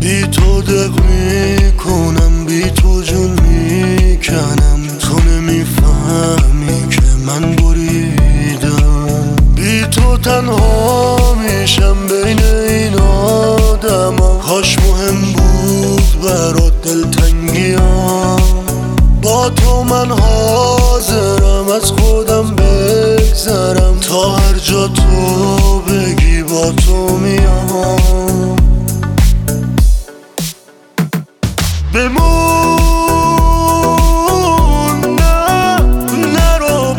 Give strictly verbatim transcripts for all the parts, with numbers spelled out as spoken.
بی تو دق میکنم، بی تو جون میکنم. تو نمیفهمی که من بریدم، بی تو تنها میشم بین این آدم ها. کاش مهم بود برات دلتنگیام، با تو من حاضرم از خودم بگذرم. تا هر جا تو بگی با تو میام. بمون نه نرو،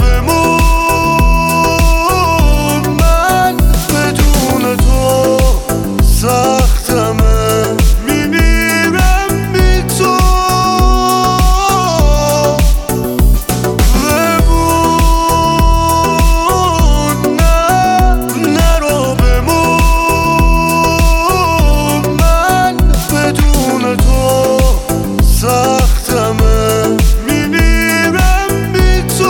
بمون. من بدون تو سختمه، میمیرم بی تو. بمون نه نرو، بمون. من بدون تو سختمه، میمیرم بی تو.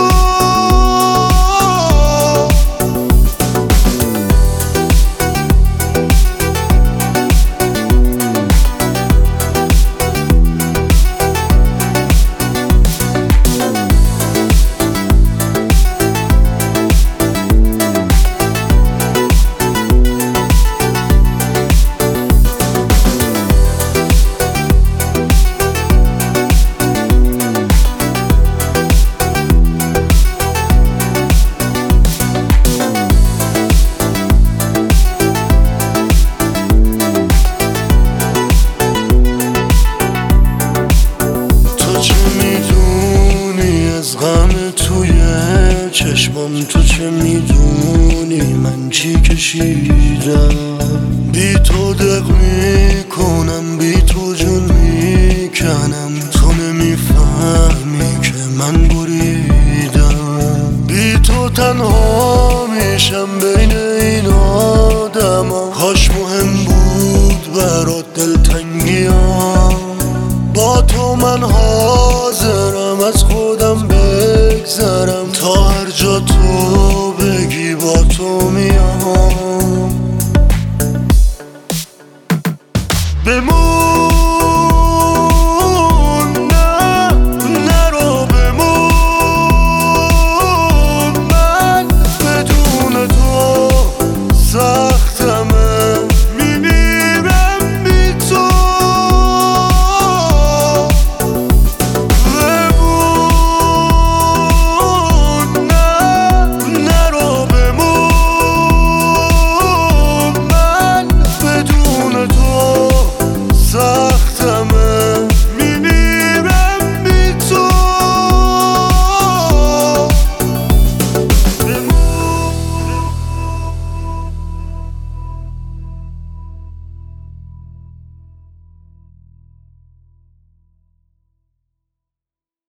غم توی چشمام، تو چه میدونی من چی کشیدم. بی تو دق میکنم، بی تو جون میکنم. تو نمیفهمی که من بریدم، بی تو تنها میشم بین این آدم ها. کاش مهم بود برات دلتنگیام، با تو من حاضرم از خودم بگذرم. تا هر جا تو بگی با تو میام. بمون